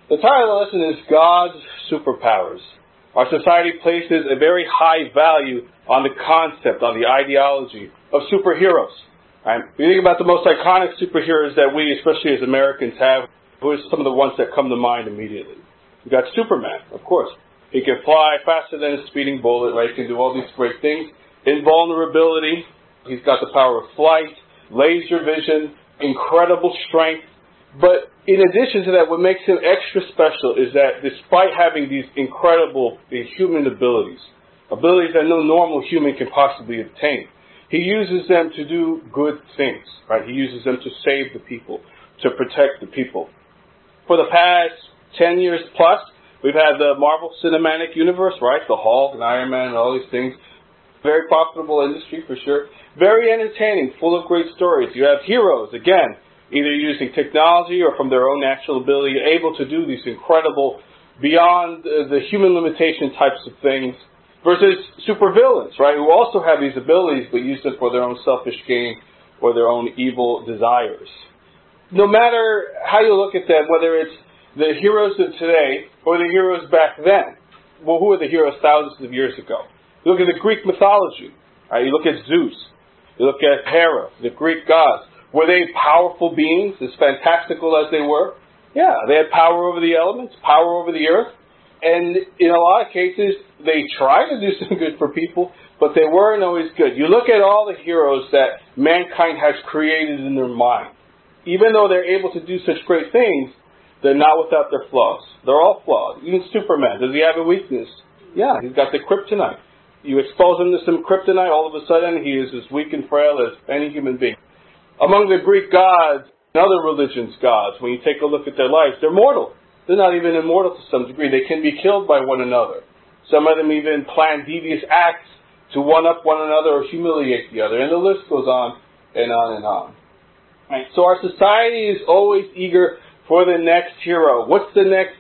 The title of the lesson is God's Superpowers. Our society places a very high value on the concept, on the ideology of superheroes. Right? We think about the most iconic superheroes that we, especially as Americans, have. Who are some of the ones that come to mind immediately? We've got Superman, of course. He can fly faster than a speeding bullet, right? He can do all these great things. Invulnerability. He's got the power of flight, laser vision, incredible strength. But in addition to that, what makes him extra special is that despite having these incredible human abilities that no normal human can possibly obtain, he uses them to do good things, right? He uses them to save the people, to protect the people. For the past 10 years plus, we've had the Marvel Cinematic Universe, right? The Hulk and Iron Man and all these things. Very profitable industry for sure. Very entertaining, full of great stories. You have heroes, again, either using technology or from their own natural ability, able to do these incredible, beyond the human limitation types of things, versus supervillains, right, who also have these abilities but use them for their own selfish gain or their own evil desires. No matter how you look at them, whether it's the heroes of today or the heroes back then, well, who were the heroes thousands of years ago? You look at the Greek mythology, right? You look at Zeus, you look at Hera, the Greek gods. Were they powerful beings, as fantastical as they were? Yeah, they had power over the elements, power over the earth. And in a lot of cases, they tried to do some good for people, but they weren't always good. You look at all the heroes that mankind has created in their mind. Even though they're able to do such great things, they're not without their flaws. They're all flawed. Even Superman, does he have a weakness? Yeah, he's got the kryptonite. You expose him to some kryptonite, all of a sudden he is as weak and frail as any human being. Among the Greek gods and other religions' gods, when you take a look at their lives, they're mortal. They're not even immortal to some degree. They can be killed by one another. Some of them even plan devious acts to one-up one another or humiliate the other. And the list goes on and on and on. Right. So our society is always eager for the next hero. What's the next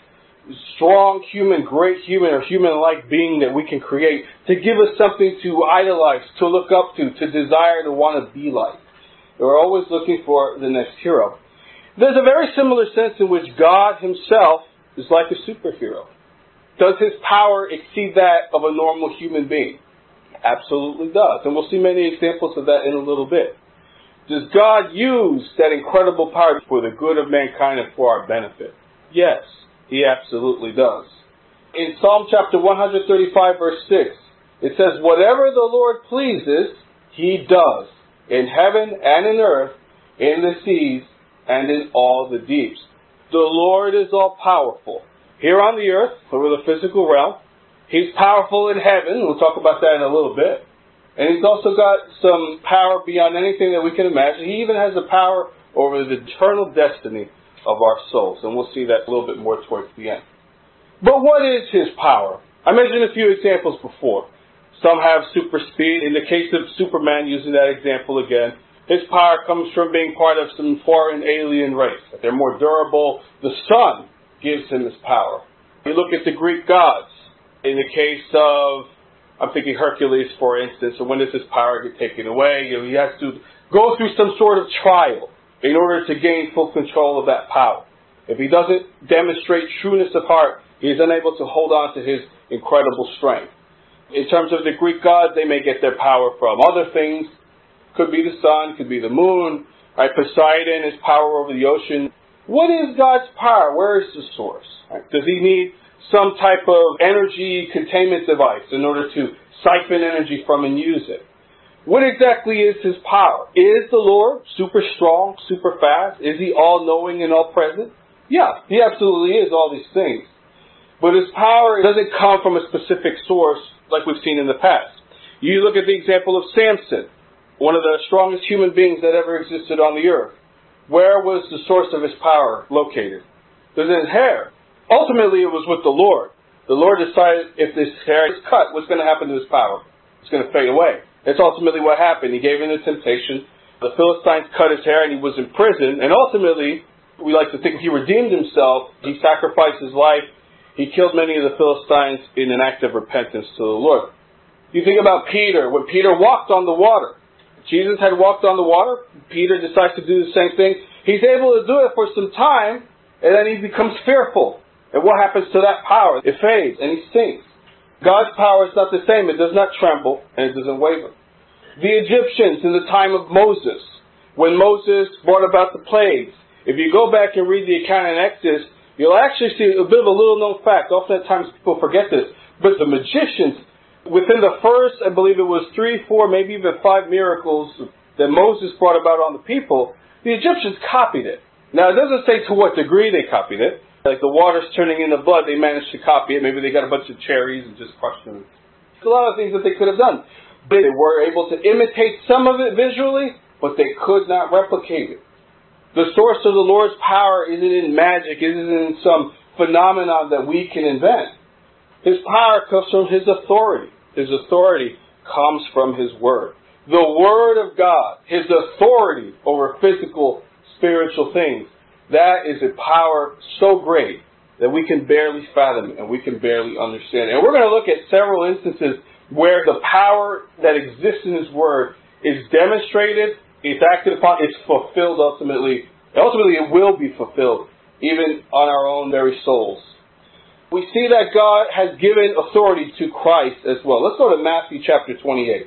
strong human, great human, or human-like being that we can create to give us something to idolize, to look up to desire, to want to be like? We're always looking for the next hero. There's a very similar sense in which God himself is like a superhero. Does his power exceed that of a normal human being? Absolutely does. And we'll see many examples of that in a little bit. Does God use that incredible power for the good of mankind and for our benefit? Yes, he absolutely does. In Psalm chapter 135, verse 6, it says, "Whatever the Lord pleases, he does, in heaven and in earth, in the seas, and in all the deeps." The Lord is all-powerful. Here on the earth, over the physical realm, he's powerful in heaven. We'll talk about that in a little bit. And he's also got some power beyond anything that we can imagine. He even has the power over the eternal destiny of our souls. And we'll see that a little bit more towards the end. But what is his power? I mentioned a few examples before. Some have super speed. In the case of Superman, using that example again, his power comes from being part of some foreign alien race. They're more durable. The sun gives him his power. You look at the Greek gods. In the case of, I'm thinking Hercules, for instance, so when does his power get taken away? He has to go through some sort of trial in order to gain full control of that power. If he doesn't demonstrate trueness of heart, he is unable to hold on to his incredible strength. In terms of the Greek gods, they may get their power from other things. Could be the sun, could be the moon. Right? Poseidon, his power over the ocean. What is God's power? Where is the source? Right? Does he need some type of energy containment device in order to siphon energy from and use it? What exactly is his power? Is the Lord super strong, super fast? Is he all-knowing and all-present? Yeah, he absolutely is all these things. But his power doesn't come from a specific source like we've seen in the past. You look at the example of Samson, one of the strongest human beings that ever existed on the earth. Where was the source of his power located? It was in his hair. Ultimately, it was with the Lord. The Lord decided if this hair is cut, what's going to happen to his power? It's going to fade away. That's ultimately what happened. He gave in to temptation. The Philistines cut his hair and he was in prison. And ultimately, we like to think he redeemed himself. He sacrificed his life. He killed many of the Philistines in an act of repentance to the Lord. You think about Peter. When Peter walked on the water, Jesus had walked on the water. Peter decides to do the same thing. He's able to do it for some time, and then he becomes fearful. And what happens to that power? It fades and he sinks. God's power is not the same. It does not tremble and it doesn't waver. The Egyptians in the time of Moses, when Moses brought about the plagues, if you go back and read the account in Exodus, you'll actually see a bit of a little known fact. Oftentimes people forget this. But the magicians, within the first, I believe it was 3, 4, maybe even 5 miracles that Moses brought about on the people, the Egyptians copied it. Now it doesn't say to what degree they copied it. Like the water's turning into blood, they managed to copy it. Maybe they got a bunch of cherries and just crushed them. There's a lot of things that they could have done. They were able to imitate some of it visually, but they could not replicate it. The source of the Lord's power isn't in magic, it isn't in some phenomenon that we can invent. His power comes from His authority. His authority comes from His Word. The Word of God, His authority over physical, spiritual things, that is a power so great that we can barely fathom and we can barely understand. And we're going to look at several instances where the power that exists in His Word is demonstrated, it's acted upon, it's fulfilled ultimately. Ultimately, it will be fulfilled, even on our own very souls. We see that God has given authority to Christ as well. Let's go to Matthew chapter 28.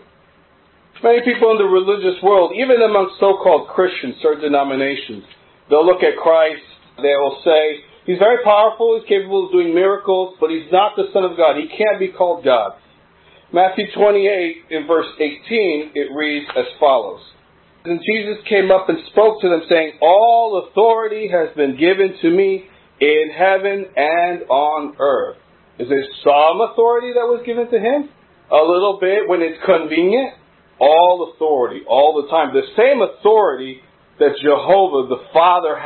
Many people in the religious world, even among so-called Christians, certain denominations, they'll look at Christ, they will say, He's very powerful, He's capable of doing miracles, but He's not the Son of God. He can't be called God. Matthew 28, in verse 18, it reads as follows. And Jesus came up and spoke to them, saying, All authority has been given to me in heaven and on earth. Is there some authority that was given to Him? A little bit when it's convenient. All authority, all the time. The same authority that Jehovah, the Father,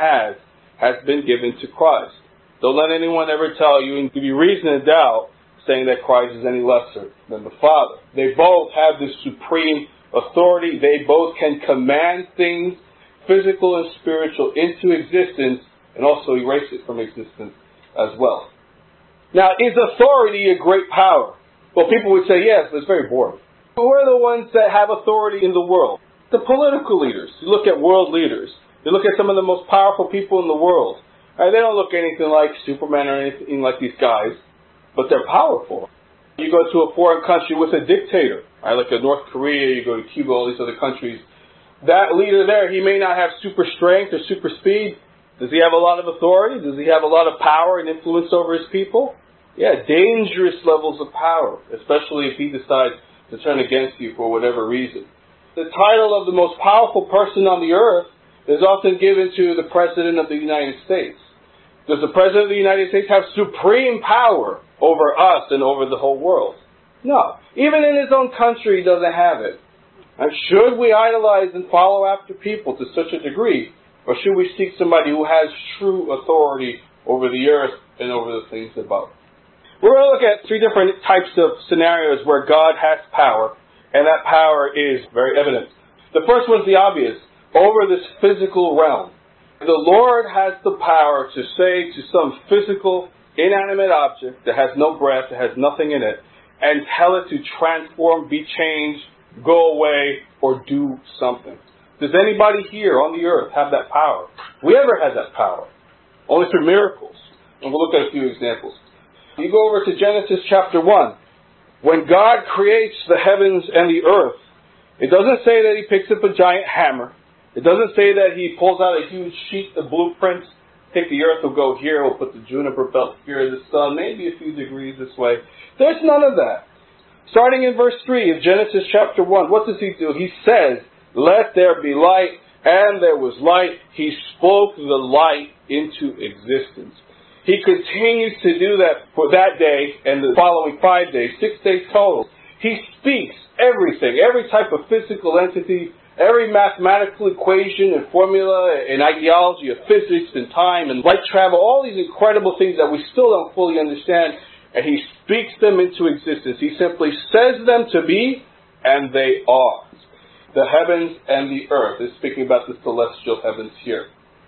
has been given to Christ. Don't let anyone ever tell you and give you reason to doubt saying that Christ is any lesser than the Father. They both have this supreme authority. They both can command things, physical and spiritual, into existence and also erase it from existence as well. Now, is authority a great power? Well, people would say yes, but it's very boring. Who are the ones that have authority in the world? The political leaders. You look at world leaders. You look at some of the most powerful people in the world. They don't look anything like Superman or anything like these guys, but they're powerful. You go to a foreign country with a dictator, like a North Korea, you go to Cuba, all these other countries. That leader there, he may not have super strength or super speed. Does he have a lot of authority? Does he have a lot of power and influence over his people? Yeah, dangerous levels of power, especially if he decides to turn against you for whatever reason. The title of the most powerful person on the earth is often given to the President of the United States. Does the President of the United States have supreme power over us and over the whole world? No. Even in his own country, he doesn't have it. And should we idolize and follow after people to such a degree, or should we seek somebody who has true authority over the earth and over the things above? We're going to look at 3 different types of scenarios where God has power, and that power is very evident. The first one's the obvious, over this physical realm. The Lord has the power to say to some physical, inanimate object that has no breath, that has nothing in it, and tell it to transform, be changed, go away, or do something. Does anybody here on the earth have that power? We ever had that power? Only through miracles. And we'll look at a few examples. You go over to Genesis chapter 1. When God creates the heavens and the earth, it doesn't say that He picks up a giant hammer. It doesn't say that He pulls out a huge sheet of blueprints. Think the earth will go here, we'll put the juniper belt here, the sun, maybe a few degrees this way. There's none of that. Starting in verse 3 of Genesis chapter 1, what does He do? He says, Let there be light, and there was light. He spoke the light into existence. He continues to do that for that day and the following 5 days, 6 days total. He speaks everything, every type of physical entity, every mathematical equation and formula and ideology of physics and time and light travel, all these incredible things that we still don't fully understand, and He speaks them into existence. He simply says them to be, and they are. The heavens and the earth. It's speaking about the celestial heavens here.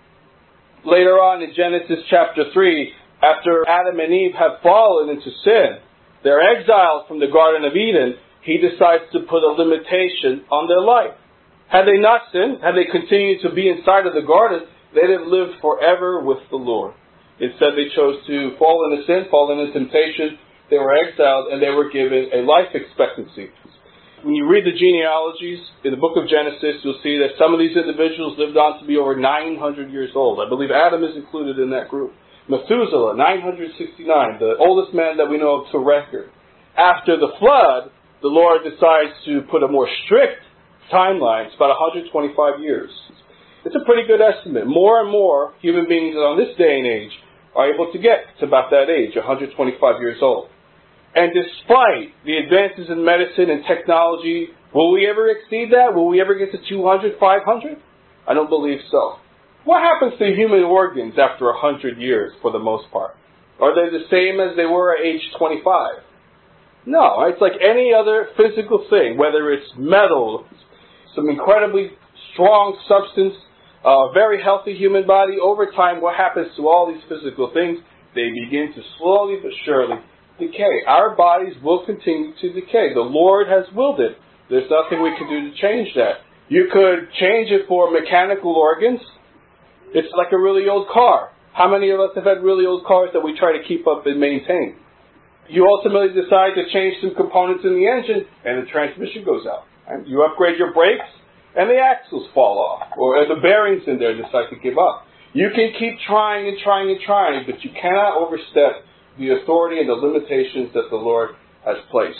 Later on in Genesis chapter 3, after Adam and Eve have fallen into sin, they're exiled from the Garden of Eden, He decides to put a limitation on their life. Had they not sinned, had they continued to be inside of the garden, they'd have lived forever with the Lord. Instead, they chose to fall into sin, fall into temptation. They were exiled, and they were given a life expectancy. When you read the genealogies in the book of Genesis, you'll see that some of these individuals lived on to be over 900 years old. I believe Adam is included in that group. Methuselah, 969, the oldest man that we know of to record. After the flood, the Lord decides to put a more strict timeline. It's about 125 years. It's a pretty good estimate. More and more human beings on this day and age are able to get to about that age, 125 years old. And despite the advances in medicine and technology, will we ever exceed that? Will we ever get to 200, 500? I don't believe so. What happens to human organs after 100 years for the most part? Are they the same as they were at age 25? No, it's like any other physical thing, whether it's metal, some incredibly strong substance, a very healthy human body. Over time, what happens to all these physical things? They begin to slowly but surely decay. Our bodies will continue to decay. The Lord has willed it. There's nothing we can do to change that. You could change it for mechanical organs. It's like a really old car. How many of us have had really old cars that we try to keep up and maintain? You ultimately decide to change some components in the engine, and the transmission goes out. Right? You upgrade your brakes, and the axles fall off, or the bearings in there decide to give up. You can keep trying and trying and trying, but you cannot overstep the authority and the limitations that the Lord has placed.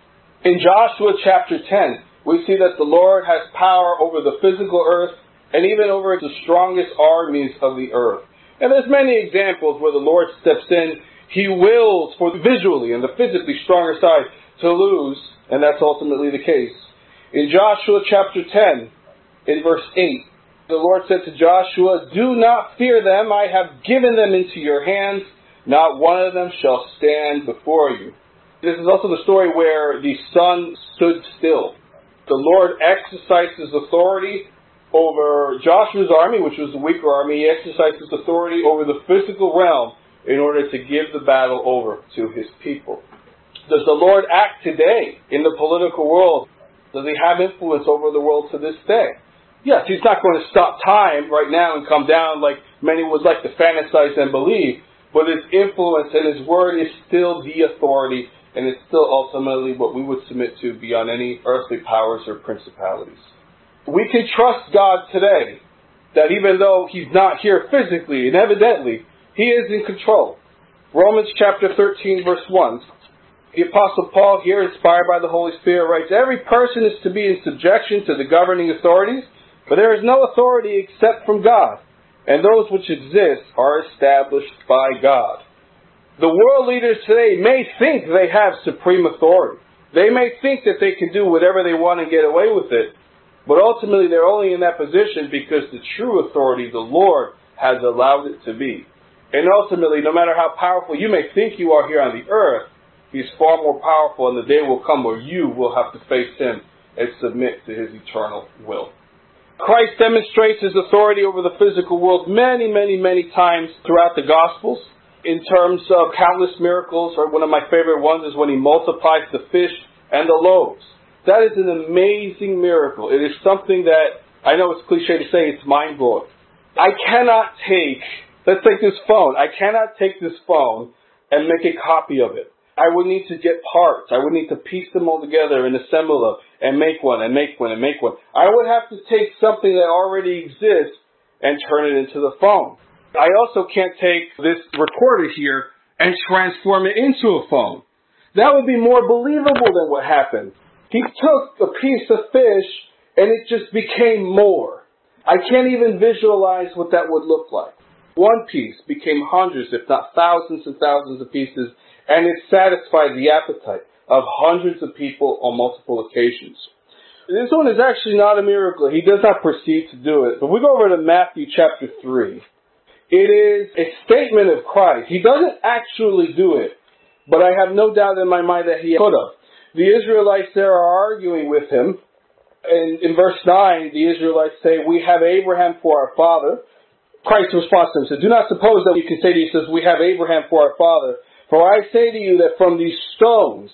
In Joshua chapter 10, we see that the Lord has power over the physical earth and even over the strongest armies of the earth. And there's many examples where the Lord steps in. He wills for the visually and the physically stronger side to lose, and that's ultimately the case. In Joshua chapter 10, in verse 8, the Lord said to Joshua, "Do not fear them, I have given them into your hands. Not one of them shall stand before you." This is also the story where the sun stood still. The Lord exercises authority over Joshua's army, which was the weaker army. He exercises authority over the physical realm in order to give the battle over to His people. Does the Lord act today in the political world? Does He have influence over the world to this day? Yes, He's not going to stop time right now and come down like many would like to fantasize and believe. But His influence and His word is still the authority, and it's still ultimately what we would submit to beyond any earthly powers or principalities. We can trust God today that even though He's not here physically and evidently, He is in control. Romans chapter 13 verse 1. The Apostle Paul here, inspired by the Holy Spirit, writes, "Every person is to be in subjection to the governing authorities, for there is no authority except from God, and those which exist are established by God." The world leaders today may think they have supreme authority. They may think that they can do whatever they want and get away with it, but ultimately they're only in that position because the true authority, the Lord, has allowed it to be. And ultimately, no matter how powerful you may think you are here on the earth, He's far more powerful, and the day will come where you will have to face Him and submit to His eternal will. Christ demonstrates His authority over the physical world many, many, many times throughout the Gospels in terms of countless miracles. Or one of my favorite ones is when He multiplies the fish and the loaves. That is an amazing miracle. It is something that, I know it's cliche to say, it's mind-blowing. I cannot take, let's take this phone. I cannot take this phone and make a copy of it. I would need to get parts. I would need to piece them all together and assemble them and make one and make one and make one. I would have to take something that already exists and turn it into the phone. I also can't take this recorder here and transform it into a phone. That would be more believable than what happened. He took a piece of fish and it just became more. I can't even visualize what that would look like. One piece became hundreds, if not thousands and thousands of pieces, and it satisfied the appetite of hundreds of people on multiple occasions. This one is actually not a miracle. He does not proceed to do it. But we go over to Matthew chapter 3. It is a statement of Christ. He doesn't actually do it, but I have no doubt in my mind that He could have. The Israelites there are arguing with Him. And in verse 9, the Israelites say, "We have Abraham for our father." Christ responds to them, says, "Do not suppose that you can say to you," says, "We have Abraham for our father. For I say to you that from these stones,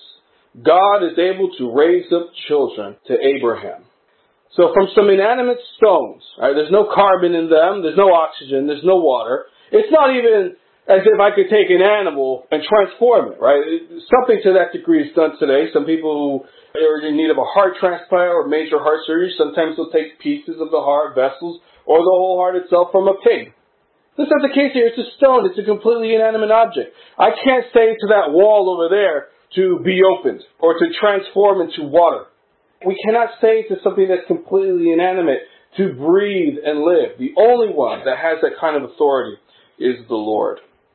God is able to raise up children to Abraham." So from some inanimate stones, right, there's no carbon in them, there's no oxygen, there's no water. It's not even as if I could take an animal and transform it, right? Something to that degree is done today. Some people who are in need of a heart transplant or major heart surgery, sometimes they'll take pieces of the heart, vessels, or the whole heart itself from a pig. That's not the case here. It's a stone. It's a completely inanimate object. I can't say to that wall over there to be opened or to transform into water. We cannot say to something that's completely inanimate to breathe and live. The only one that has that kind of authority is the Lord.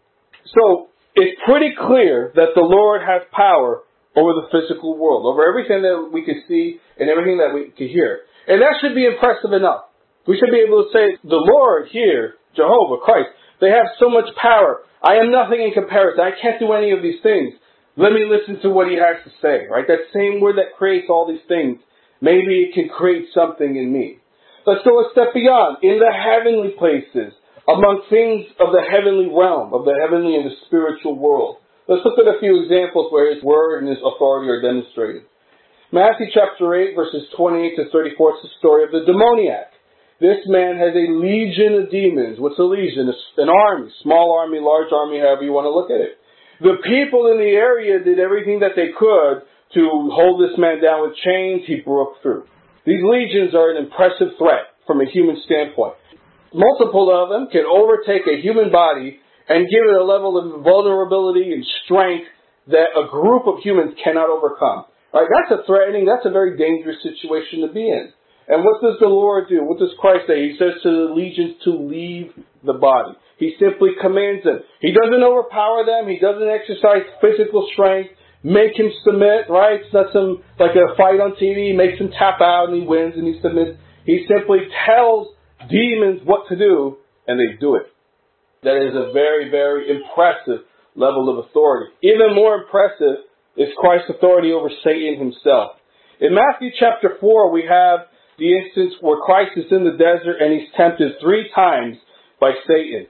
So, it's pretty clear that the Lord has power over the physical world, over everything that we can see and everything that we can hear. And that should be impressive enough. We should be able to say, the Lord here, Jehovah, Christ, they have so much power. I am nothing in comparison. I can't do any of these things. Let me listen to what he has to say, right? That same word that creates all these things, maybe it can create something in me. Let's go a step beyond. In the heavenly places, among things of the heavenly realm, of the heavenly and the spiritual world. Let's look at a few examples where his word and his authority are demonstrated. Matthew chapter 8, verses 28 to 34, it's the story of the demoniac. This man has a legion of demons. What's a legion? An army, small army, large army, however you want to look at it. The people in the area did everything that they could to hold this man down with chains. He broke through. These legions are an impressive threat from a human standpoint. Multiple of them can overtake a human body and give it a level of vulnerability and strength that a group of humans cannot overcome. Right? That's a very dangerous situation to be in. And what does the Lord do? What does Christ say? He says to the legions to leave the body. He simply commands them. He doesn't overpower them. He doesn't exercise physical strength, make him submit, right? It's not like a fight on TV. He makes him tap out and he wins and he submits. He simply tells demons what to do and they do it. That is a very, very impressive level of authority. Even more impressive is Christ's authority over Satan himself. In Matthew chapter 4, we have the instance where Christ is in the desert and he's tempted 3 times by Satan.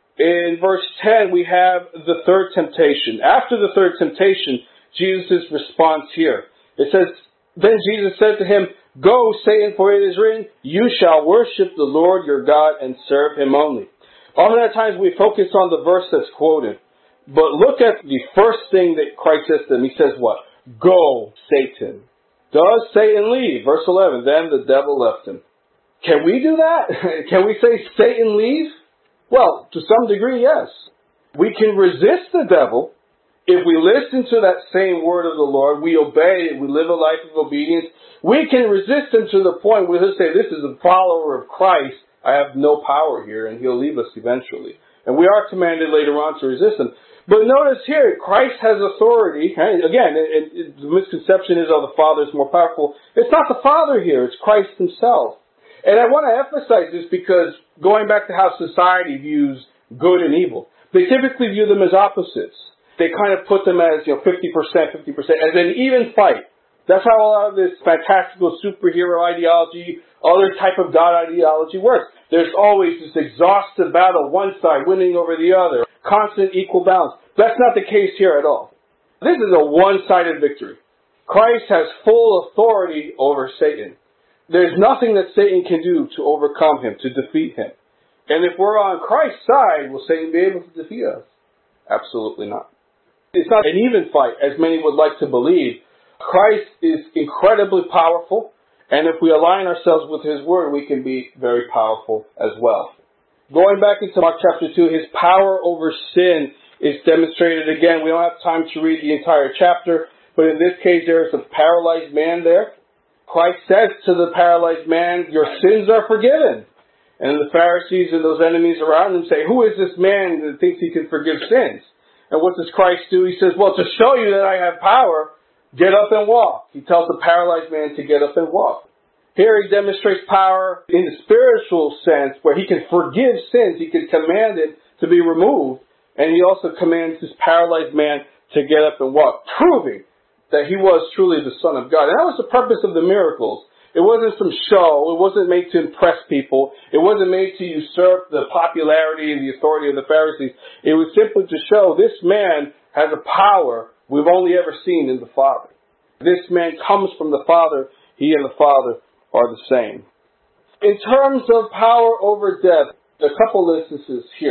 In verse 10, we have the third temptation. After the third temptation, Jesus' response here. It says, then Jesus said to him, go, Satan, for it is written, you shall worship the Lord your God and serve him only. Oftentimes we focus on the verse that's quoted. But look at the first thing that Christ says to him. He says what? Go, Satan. Does Satan leave? Verse 11, then the devil left him. Can we do that? Can we say Satan leave? Well, to some degree, yes. We can resist the devil if we listen to that same word of the Lord, we obey it, we live a life of obedience. We can resist him to the point where he'll say, this is a follower of Christ. I have no power here, and he'll leave us eventually. And we are commanded later on to resist him. But notice here, Christ has authority. Again, the misconception is, the Father is more powerful. It's not the Father here, it's Christ himself. And I want to emphasize this because going back to how society views good and evil, they typically view them as opposites. They kind of put them as, 50%, 50%, as an even fight. That's how a lot of this fantastical superhero ideology, other type of God ideology works. There's always this exhaustive battle, one side winning over the other, constant equal balance. That's not the case here at all. This is a one-sided victory. Christ has full authority over Satan. There's nothing that Satan can do to overcome him, to defeat him. And if we're on Christ's side, will Satan be able to defeat us? Absolutely not. It's not an even fight, as many would like to believe. Christ is incredibly powerful, and if we align ourselves with his word, we can be very powerful as well. Going back into Mark chapter 2, his power over sin is demonstrated again. We don't have time to read the entire chapter, but in this case, there is a paralyzed man there. Christ says to the paralyzed man, your sins are forgiven. And the Pharisees and those enemies around him say, who is this man that thinks he can forgive sins? And what does Christ do? He says, well, to show you that I have power, get up and walk. He tells the paralyzed man to get up and walk. Here he demonstrates power in the spiritual sense where he can forgive sins. He can command it to be removed. And he also commands this paralyzed man to get up and walk, proving that he was truly the Son of God. And that was the purpose of the miracles. It wasn't some show. It wasn't made to impress people. It wasn't made to usurp the popularity and the authority of the Pharisees. It was simply to show this man has a power we've only ever seen in the Father. This man comes from the Father. He and the Father are the same. In terms of power over death, a couple instances here.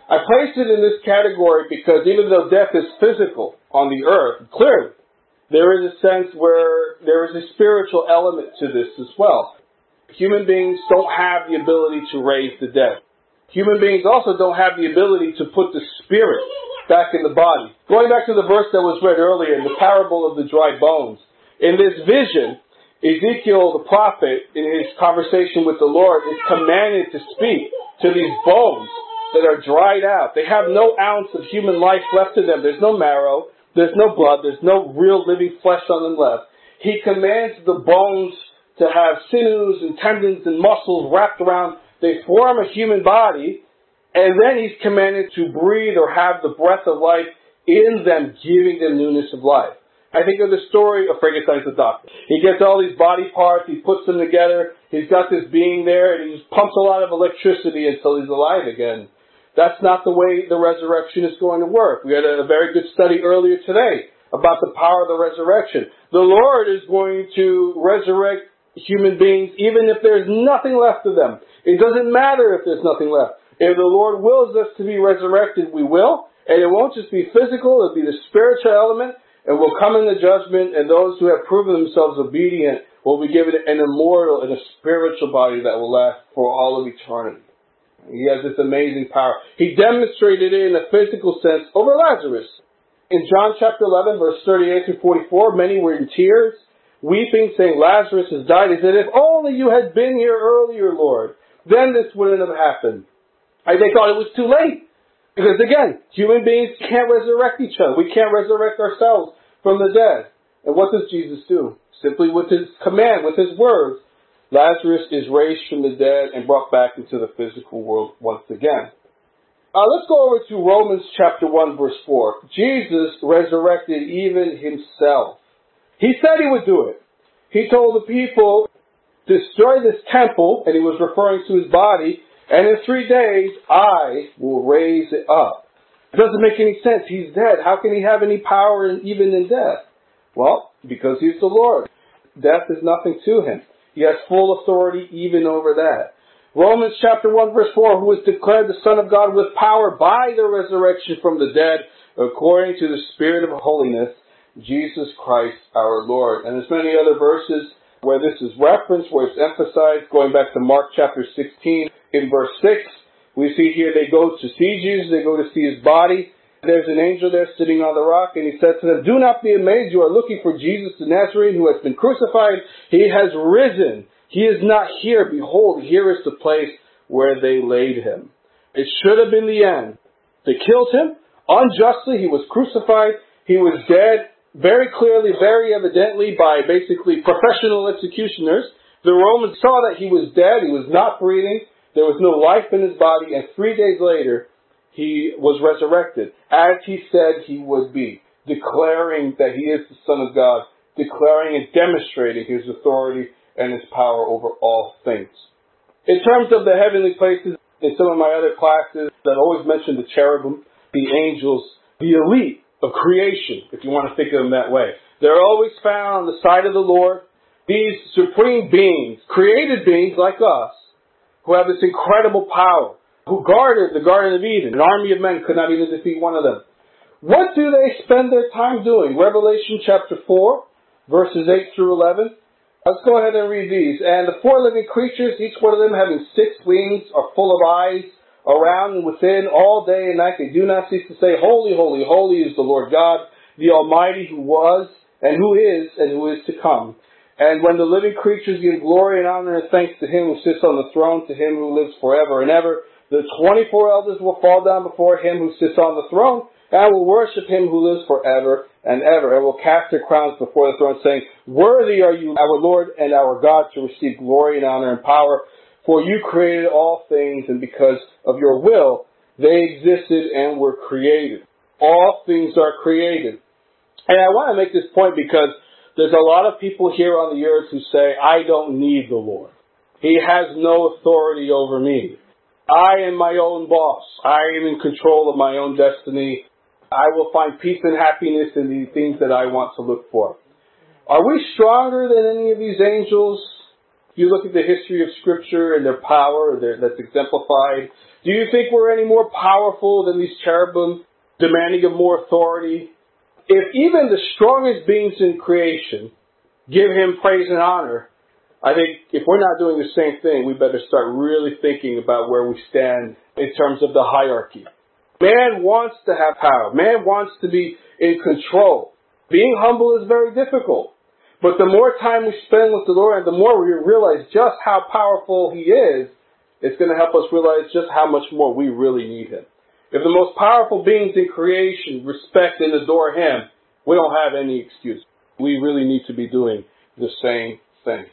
I place it in this category because even though death is physical on the earth, clearly, there is a sense where there is a spiritual element to this as well. Human beings don't have the ability to raise the dead. Human beings also don't have the ability to put the spirit back in the body. Going back to the verse that was read earlier, in the parable of the dry bones, in this vision, Ezekiel the prophet, in his conversation with the Lord, is commanded to speak to these bones that are dried out. They have no ounce of human life left to them. There's no marrow. There's no blood. There's no real living flesh on them left. He commands the bones to have sinews and tendons and muscles wrapped around. They form a human body, and then he's commanded to breathe or have the breath of life in them, giving them newness of life. I think of the story of Frankenstein's the doctor. He gets all these body parts, he puts them together, he's got this being there, and he just pumps a lot of electricity until he's alive again. That's not the way the resurrection is going to work. We had a very good study earlier today about the power of the resurrection. The Lord is going to resurrect human beings even if there's nothing left of them. It doesn't matter if there's nothing left. If the Lord wills us to be resurrected, we will. And it won't just be physical, it'll be the spiritual element. And we'll come in the judgment, and those who have proven themselves obedient will be given an immortal and a spiritual body that will last for all of eternity. He has this amazing power. He demonstrated it in a physical sense over Lazarus. In John chapter 11, verse 38 through 44, many were in tears, weeping, saying, Lazarus has died. He said, if only you had been here earlier, Lord, then this wouldn't have happened. And they thought it was too late. Because again, human beings can't resurrect each other. We can't resurrect ourselves from the dead. And what does Jesus do? Simply with his command, with his words, Lazarus is raised from the dead and brought back into the physical world once again. Let's go over to Romans chapter 1 verse 4. Jesus resurrected even himself. He said he would do it. He told the people, destroy this temple, and he was referring to his body, and in 3 days, I will raise it up. It doesn't make any sense. He's dead. How can he have any power even in death? Well, because he's the Lord. Death is nothing to him. He has full authority even over that. Romans chapter 1 verse 4, who was declared the Son of God with power by the resurrection from the dead, according to the Spirit of holiness, Jesus Christ our Lord. And there's many other verses where this is referenced, where it's emphasized, going back to Mark chapter 16, in verse 6, we see here they go to see Jesus, they go to see his body. There's an angel there sitting on the rock, and he said to them, do not be amazed, you are looking for Jesus the Nazarene who has been crucified. He has risen. He is not here. Behold, here is the place where they laid him. It should have been the end. They killed him unjustly. He was crucified. He was dead very clearly, very evidently by basically professional executioners. The Romans saw that he was dead. He was not breathing. There was no life in his body. And 3 days later, he was resurrected, as he said he would be, declaring that he is the Son of God, declaring and demonstrating his authority and his power over all things. In terms of the heavenly places, in some of my other classes, that always mention the cherubim, the angels, the elite of creation, if you want to think of them that way. They're always found on the side of the Lord. These supreme beings, created beings like us, who have this incredible power, who guarded the Garden of Eden. An army of men could not even defeat one of them. What do they spend their time doing? Revelation chapter 4, verses 8 through 11. Let's go ahead and read these. And the four living creatures, each one of them having 6 wings, are full of eyes around and within all day and night. They do not cease to say, holy, holy, holy is the Lord God, the Almighty, who was and who is to come. And when the living creatures give glory and honor and thanks to him who sits on the throne, to him who lives forever and ever, the 24 elders will fall down before him who sits on the throne and will worship him who lives forever and ever, and will cast their crowns before the throne, saying, worthy are you, our Lord and our God, to receive glory and honor and power, for you created all things, and because of your will they existed and were created. All things are created. And I want to make this point because there's a lot of people here on the earth who say, I don't need the Lord. He has no authority over me. I am my own boss. I am in control of my own destiny. I will find peace and happiness in the things that I want to look for. Are we stronger than any of these angels? You look at the history of Scripture and their power that's exemplified. Do you think we're any more powerful than these cherubim, demanding of more authority? If even the strongest beings in creation give him praise and honor, I think if we're not doing the same thing, we better start really thinking about where we stand in terms of the hierarchy. Man wants to have power. Man wants to be in control. Being humble is very difficult. But the more time we spend with the Lord and the more we realize just how powerful He is, it's going to help us realize just how much more we really need Him. If the most powerful beings in creation respect and adore Him, we don't have any excuse. We really need to be doing the same thing.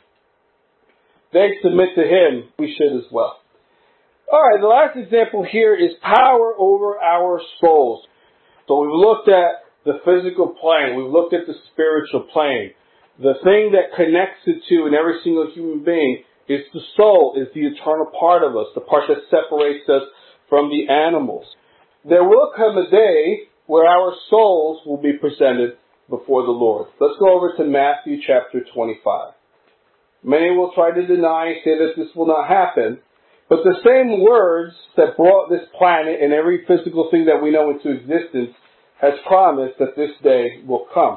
They submit to Him, we should as well. Alright, the last example here is power over our souls. So we've looked at the physical plane, we've looked at the spiritual plane. The thing that connects the two in every single human being is the soul, is the eternal part of us, the part that separates us from the animals. There will come a day where our souls will be presented before the Lord. Let's go over to Matthew chapter 25. Many will try to deny, say that this will not happen, but the same words that brought this planet and every physical thing that we know into existence has promised that this day will come.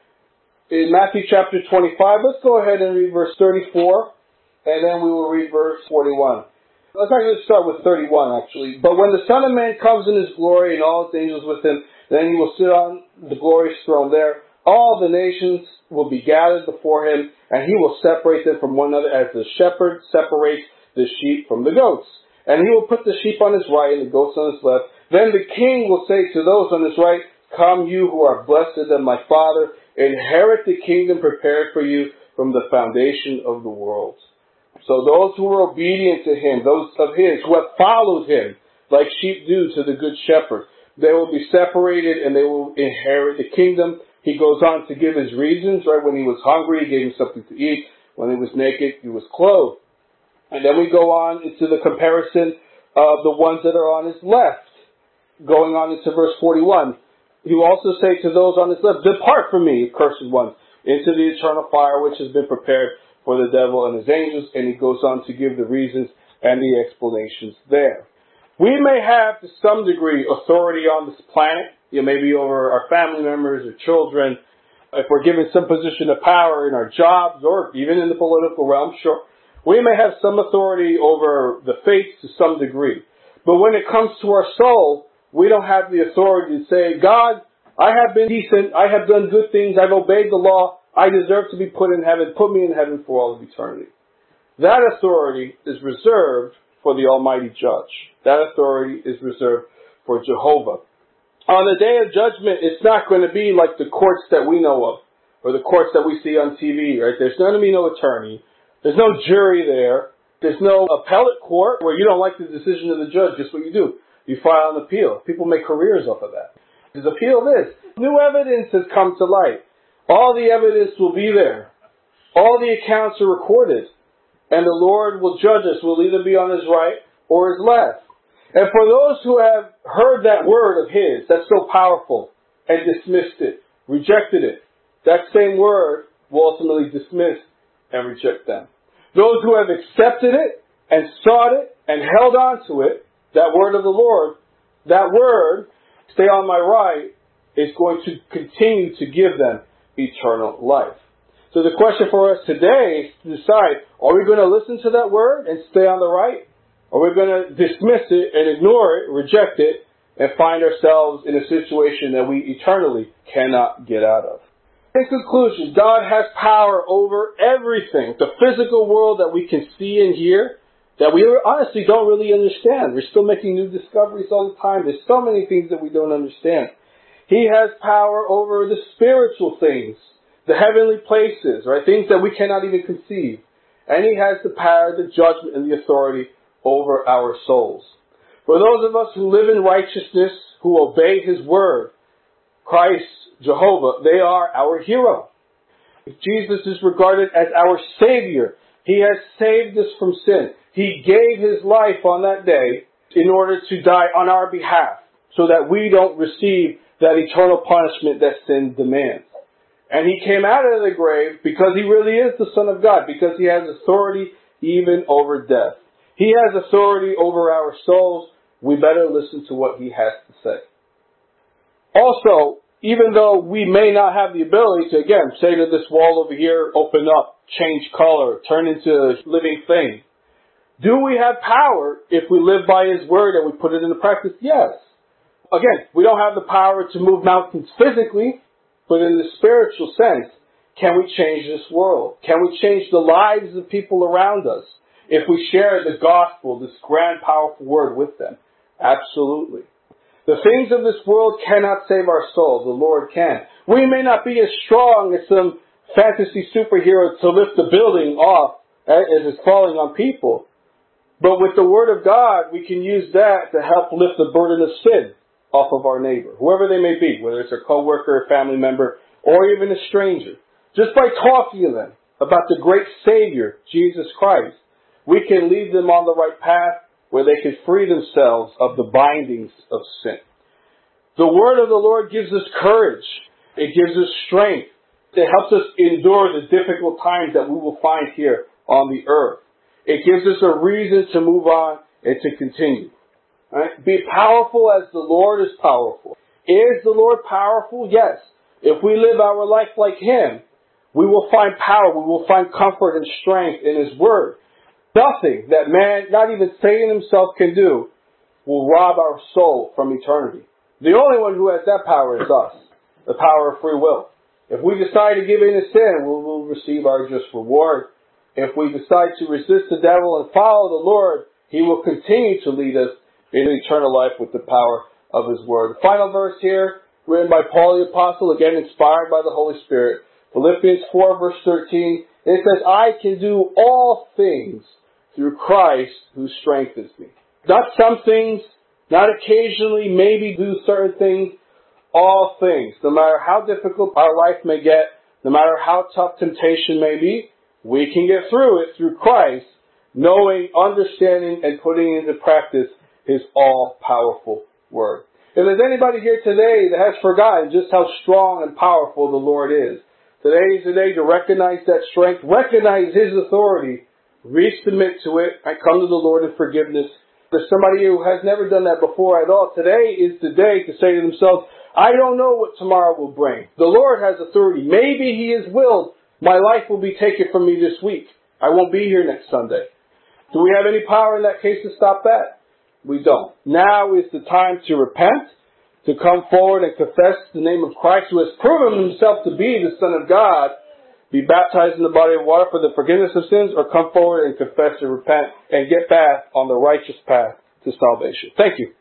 In Matthew chapter 25, let's go ahead and read verse 34, and then we will read verse 41. Let's actually start with 31, actually. But when the Son of Man comes in His glory and all His angels with Him, then He will sit on the glorious throne there. All the nations will be gathered before Him, and He will separate them from one another as the shepherd separates the sheep from the goats. And He will put the sheep on His right and the goats on His left. Then the King will say to those on His right, "Come, you who are blessed of my Father, inherit the kingdom prepared for you from the foundation of the world." So those who are obedient to Him, those of His who have followed Him, like sheep do to the good shepherd, they will be separated and they will inherit the kingdom. He goes on to give His reasons, right? When He was hungry, He gave him something to eat. When He was naked, He was clothed. And then we go on into the comparison of the ones that are on His left. Going on into verse 41. He will also say to those on His left, "Depart from me, accursed ones, into the eternal fire which has been prepared for the devil and his angels." And He goes on to give the reasons and the explanations there. We may have, to some degree, authority on this planet, maybe over our family members or children. If we're given some position of power in our jobs or even in the political realm, sure, we may have some authority over the faith to some degree. But when it comes to our soul, we don't have the authority to say, "God, I have been decent, I have done good things, I've obeyed the law, I deserve to be put in heaven, put me in heaven for all of eternity." That authority is reserved for the Almighty Judge. That authority is reserved for Jehovah. On the day of judgment, it's not going to be like the courts that we know of, or the courts that we see on TV, right? There's going to be no attorney. There's no jury there. There's no appellate court where you don't like the decision of the judge. Guess what you do? You file an appeal. People make careers off of that. There's appeal this. New evidence has come to light. All the evidence will be there. All the accounts are recorded. And the Lord will judge us. Will either be on His right or His left. And for those who have heard that word of His, that's so powerful, and dismissed it, rejected it, that same word will ultimately dismiss and reject them. Those who have accepted it and sought it and held on to it, that word of the Lord, that word, "Stay on my right," is going to continue to give them eternal life. So the question for us today is to decide, are we going to listen to that word and stay on the right? Or are we going to dismiss it and ignore it, reject it, and find ourselves in a situation that we eternally cannot get out of? In conclusion, God has power over everything. The physical world that we can see and hear, that we honestly don't really understand. We're still making new discoveries all the time. There's so many things that we don't understand. He has power over the spiritual things, the heavenly places, right? Things that we cannot even conceive. And He has the power, the judgment, and the authority over our souls. For those of us who live in righteousness, who obey His word, Christ, Jehovah, they are our hero. Jesus is regarded as our Savior. He has saved us from sin. He gave His life on that day in order to die on our behalf so that we don't receive that eternal punishment that sin demands. And he came out of the grave because he really is the Son of God, because he has authority even over death. He has authority over our souls. We better listen to what he has to say. Also, even though we may not have the ability to, again, say to this wall over here, open up, change color, turn into a living thing, do we have power if we live by his word and we put it into practice? Yes. Again, we don't have the power to move mountains physically, but in the spiritual sense, can we change this world? Can we change the lives of people around us if we share the gospel, this grand, powerful word with them? Absolutely. The things of this world cannot save our soul. The Lord can. We may not be as strong as some fantasy superhero to lift the building off as it's falling on people. But with the Word of God, we can use that to help lift the burden of sin off of our neighbor, whoever they may be, whether it's a coworker, a family member, or even a stranger. Just by talking to them about the great Savior, Jesus Christ, we can lead them on the right path where they can free themselves of the bindings of sin. The Word of the Lord gives us courage. It gives us strength. It helps us endure the difficult times that we will find here on the earth. It gives us a reason to move on and to continue. Right? Be powerful as the Lord is powerful. Is the Lord powerful? Yes. If we live our life like Him, we will find power. We will find comfort and strength in His Word. Nothing that man, not even Satan himself, can do will rob our soul from eternity. The only one who has that power is us, the power of free will. If we decide to give in to sin, we will receive our just reward. If we decide to resist the devil and follow the Lord, He will continue to lead us into eternal life with the power of His Word. The final verse here, written by Paul the Apostle, again inspired by the Holy Spirit. Philippians 4 verse 13. It says, I can do all things through Christ who strengthens me. Not some things, not occasionally, maybe do certain things, all things. No matter how difficult our life may get, no matter how tough temptation may be, we can get through it through Christ, knowing, understanding, and putting into practice His all-powerful Word. If there's anybody here today that has forgotten just how strong and powerful the Lord is, today is the day to recognize that strength, recognize His authority, resubmit to it, and come to the Lord in forgiveness. If there's somebody who has never done that before at all, today is the day to say to themselves, I don't know what tomorrow will bring. The Lord has authority. Maybe He has willed my life will be taken from me this week. I won't be here next Sunday. Do we have any power in that case to stop that? We don't. Now is the time to repent, to come forward and confess the name of Christ, who has proven Himself to be the Son of God, be baptized in the body of water for the forgiveness of sins, or come forward and confess and repent and get back on the righteous path to salvation. Thank you.